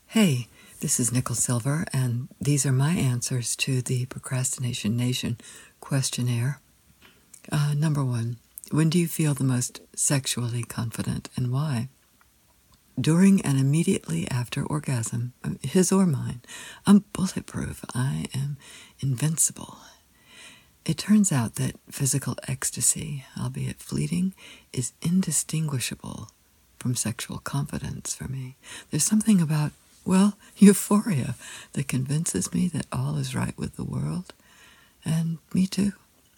Hey, this is Nicole Silver, and these are my answers to the Procrastination Nation questionnaire. Number 1, when do you feel the most sexually confident and why? During and immediately after orgasm, his or mine. I'm bulletproof. I am invincible. It turns out that physical ecstasy, albeit fleeting, is indistinguishable from sexual confidence for me. There's something about, euphoria that convinces me that all is right with the world, and me too.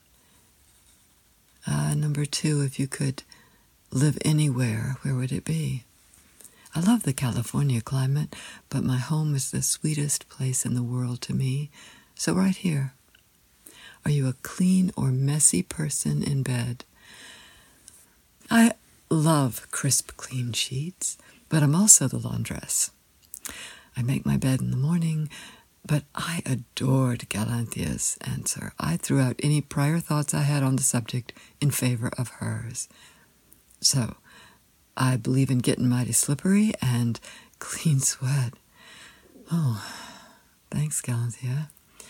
Number 2, if you could live anywhere, where would it be? I love the California climate, but my home is the sweetest place in the world to me, so right here. Are you a clean or messy person in bed? I love crisp, clean sheets, but I'm also the laundress. I make my bed in the morning, but I adored Galanthia's answer. I threw out any prior thoughts I had on the subject in favor of hers. So, I believe in getting mighty slippery and clean sweat. Oh, thanks, Galanthia.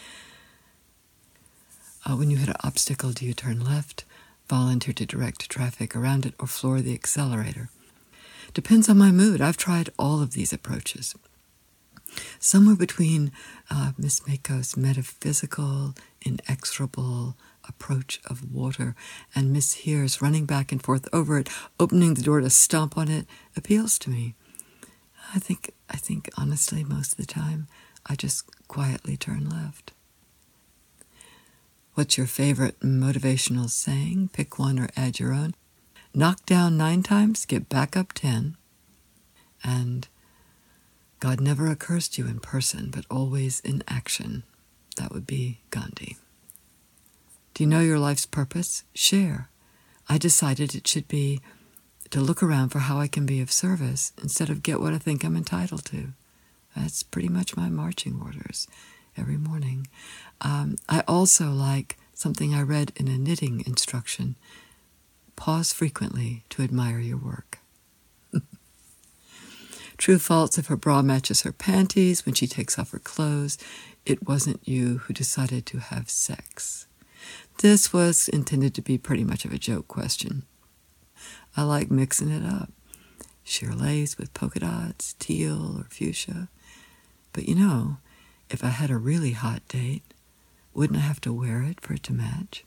When you hit an obstacle, do you turn left, volunteer to direct traffic around it, or floor the accelerator? Depends on my mood. I've tried all of these approaches. Somewhere between Miss Mako's metaphysical, inexorable approach of water and Miss Here's running back and forth over it, opening the door to stomp on it, appeals to me. I think honestly, most of the time, I just quietly turn left. What's your favorite motivational saying? Pick one or add your own. Knock down 9 times, get back up 10. And God never occurs to you in person, but always in action. That would be Gandhi. Do you know your life's purpose? Share. I decided it should be to look around for how I can be of service instead of get what I think I'm entitled to. That's pretty much my marching orders every morning. I also like something I read in a knitting instruction. Pause frequently to admire your work. True false, if her bra matches her panties when she takes off her clothes, it wasn't you who decided to have sex. This was intended to be pretty much of a joke question. I like mixing it up. Sheer lace with polka dots, teal or fuchsia. But if I had a really hot date, wouldn't I have to wear it for it to match?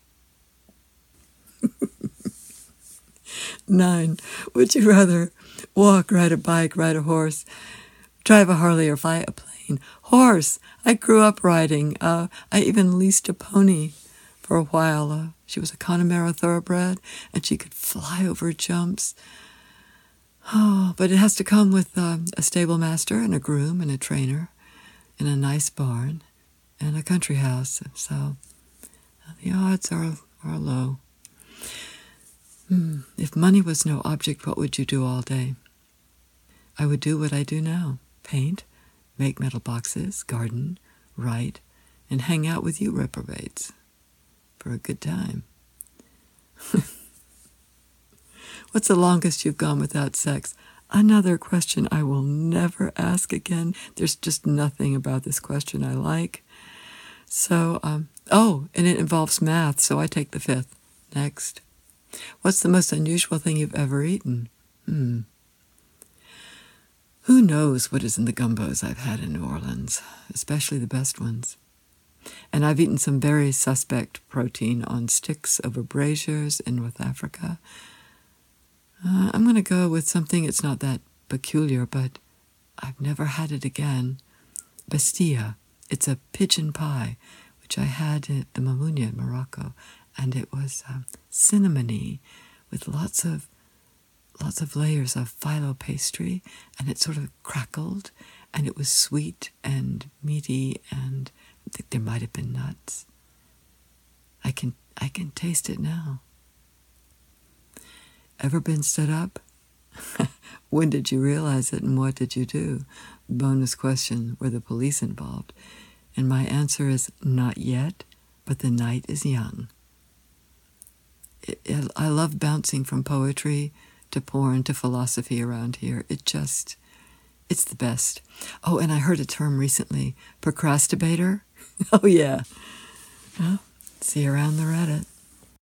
9, would you rather walk, ride a bike, ride a horse, drive a Harley, or fly a plane? Horse! I grew up riding. I even leased a pony for a while. She was a Connemara thoroughbred, and she could fly over jumps. Oh, but it has to come with a stable master and a groom and a trainer and a nice barn and a country house. So the odds are low. If money was no object, what would you do all day? I would do what I do now. Paint, make metal boxes, garden, write, and hang out with you reprobates for a good time. What's the longest you've gone without sex? Another question I will never ask again. There's just nothing about this question I like. So, and it involves math, so I take the 5th. Next. What's the most unusual thing you've ever eaten? Who knows what is in the gumbos I've had in New Orleans, especially the best ones. And I've eaten some very suspect protein on sticks over braziers in North Africa. I'm going to go with something it's not that peculiar, but I've never had it again. Bestia. It's a pigeon pie, which I had at the Mamounia in Morocco, and it was cinnamony with lots of layers of phyllo pastry, and it sort of crackled, and it was sweet and meaty, and I think there might have been nuts. I can taste it now. Ever been stood up? When did you realize it, and what did you do? Bonus question, were the police involved? And my answer is not yet, but the night is young. I love bouncing from poetry to porn to philosophy around here. It It's the best. Oh, and I heard a term recently, procrastinator. Oh, yeah. Well, see you around the Reddit.